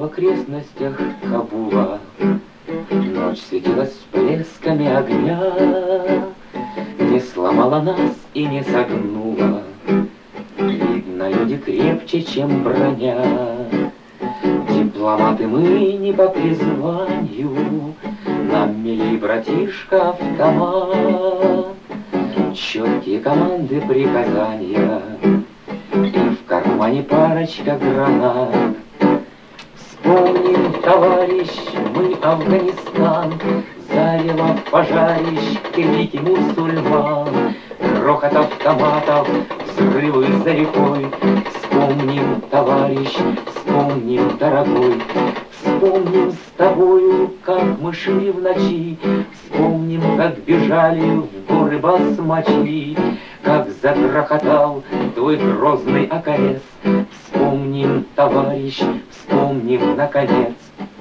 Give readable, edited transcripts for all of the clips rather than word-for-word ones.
окрестностях Кабула ночь светилась всплесками огня, не сломала нас и не согнула. Видно, люди крепче, чем броня. Дипломаты мы не по призванию, нам милей братишка автомат. Четкие команды, приказания, и в кармане парочка гранат. Вспомним, товарищ, мы Афганистан, зарево пожарищ, крики мусульман, грохот автоматов, взрывы за рекой. Вспомним, товарищ, вспомним, дорогой, вспомним с тобою, как мы шли в ночи, вспомним, как бежали в горы басмачи, как загрохотал твой грозный АКС. Вспомним, товарищ, вспомним, наконец.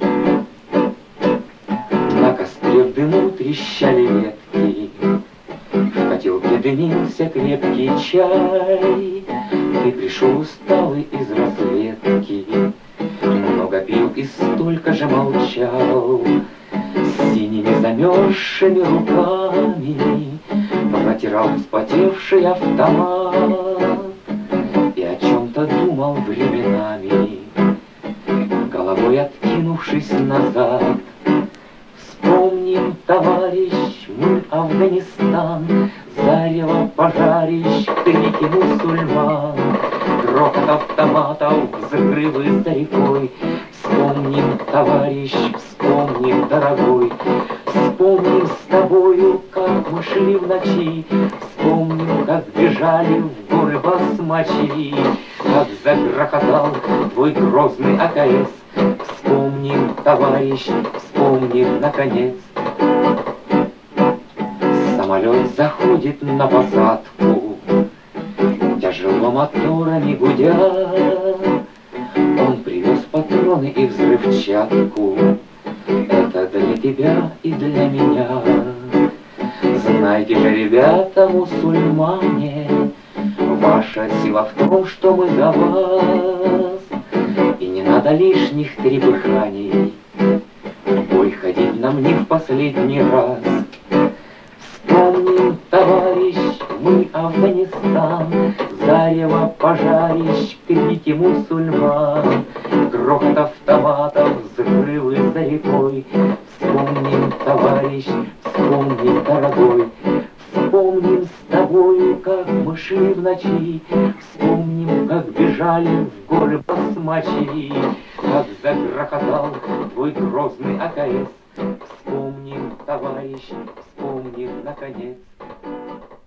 На костре в дыму трещали ветки, в котелке дымился крепкий чай. Ты пришел усталый из разведки, много пил и столько же молчал. С синими замерзшими руками протирал вспотевший автомат и о чем-то думал временами, головой откинувшись назад. Вспомним, товарищ, мы Афганистан, зарево пожарищ, крики мусульман, грохот автоматов, взрывы за рекой. Вспомним, товарищ, вспомним, дорогой, вспомним с тобою, как мы шли в ночи, вспомним, как бежали в горы басмачи, как загрохотал твой грозный АКС. Вспомним, товарищ, вспомним, наконец. Самолет заходит на посадку, тяжело моторами гудя. Он привез патроны и взрывчатку, это для тебя и для меня. Знайте же, ребята, мусульмане, ваша сила в том, что мы за вас. И не надо лишних трепыханий, в бой ходить нам не в последний раз. Вспомним, товарищ, мы Афганистан, зарево пожарищ, крики мусульман, грохот автоматов, взрывы за рекой. Вспомним, товарищ, вспомним, дорогой, вспомним с тобою, как мы шли в ночи, вспомним, как бежали в горы басмачи, как загрохотал твой грозный АКС. Вспомним, товарищ, вспомним, наконец.